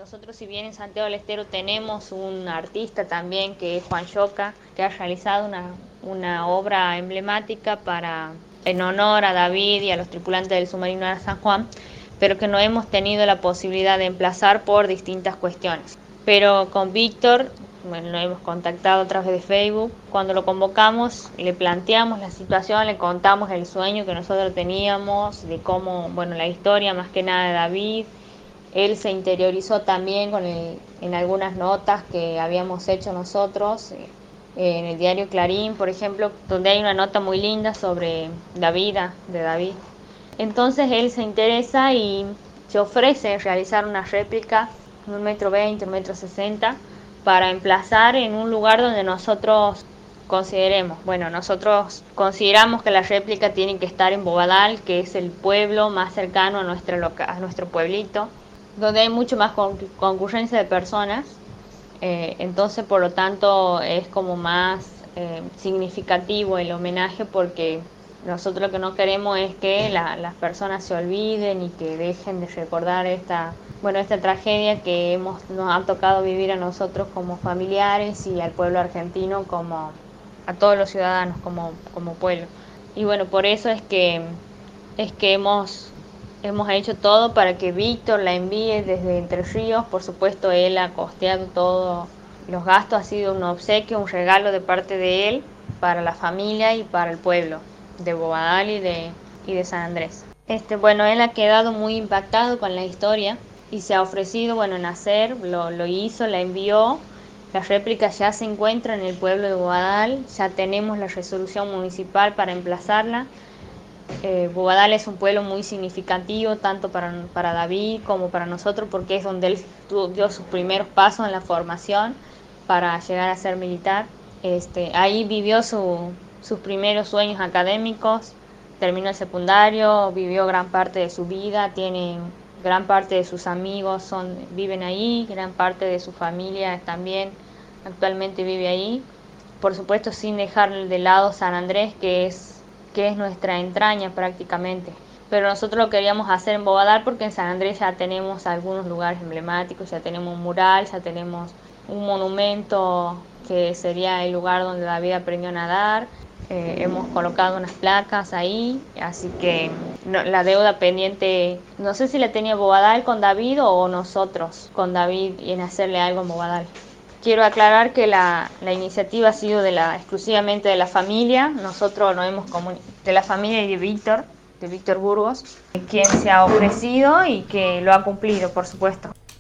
Nosotros, si bien en Santiago del Estero tenemos un artista también que es Juan Yoca, que ha realizado una obra emblemática en honor a David y a los tripulantes del submarino de San Juan, pero que no hemos tenido la posibilidad de emplazar por distintas cuestiones. Pero con Víctor, bueno, lo hemos contactado a través de Facebook. Cuando lo convocamos, le planteamos la situación, le contamos el sueño que nosotros teníamos, de cómo, bueno, la historia más que nada de David. Él se interiorizó también en algunas notas que habíamos hecho nosotros, en el diario Clarín, por ejemplo, donde hay una nota muy linda sobre la vida de David. Entonces él se interesa y se ofrece realizar una réplica de 1,20 m, 1,60 m, para emplazar en un lugar donde nosotros consideremos. Bueno, nosotros consideramos que la réplica tiene que estar en Bobadal, que es el pueblo más cercano a nuestro pueblito, donde hay mucho más concurrencia de personas. Entonces, por lo tanto, es como más significativo el homenaje, porque nosotros lo que no queremos es que las personas se olviden y que dejen de recordar esta tragedia que nos ha tocado vivir a nosotros como familiares y al pueblo argentino, como a todos los ciudadanos como pueblo. Y bueno, por eso es que hemos hecho todo para que Víctor la envíe desde Entre Ríos. Por supuesto, él ha costeado todos los gastos, ha sido un obsequio, un regalo de parte de él para la familia y para el pueblo de Bobadal y de San Andrés. Bueno, él ha quedado muy impactado con la historia y se ha ofrecido, bueno, en hacer, lo hizo, la envió. La réplica ya se encuentra en el pueblo de Bobadal, ya tenemos la resolución municipal para emplazarla. Bobadal es un pueblo muy significativo, tanto para David como para nosotros, porque es donde él dio sus primeros pasos en la formación para llegar a ser militar. Ahí vivió sus primeros sueños académicos, terminó el secundario, vivió gran parte de su vida, tiene gran parte de sus amigos viven ahí, gran parte de su familia también actualmente vive ahí. Por supuesto, sin dejar de lado San Andrés, que es nuestra entraña prácticamente. Pero nosotros lo queríamos hacer en Bobadal porque en San Andrés ya tenemos algunos lugares emblemáticos, ya tenemos un mural, ya tenemos un monumento que sería el lugar donde David aprendió a nadar. Hemos colocado unas placas ahí, así que la deuda pendiente, no sé si la tenía Bobadal con David o nosotros con David en hacerle algo en Bobadal. Quiero aclarar que la iniciativa ha sido exclusivamente de la familia. Nosotros nos hemos de la familia y de Víctor Burgos, quien se ha ofrecido y que lo ha cumplido, por supuesto.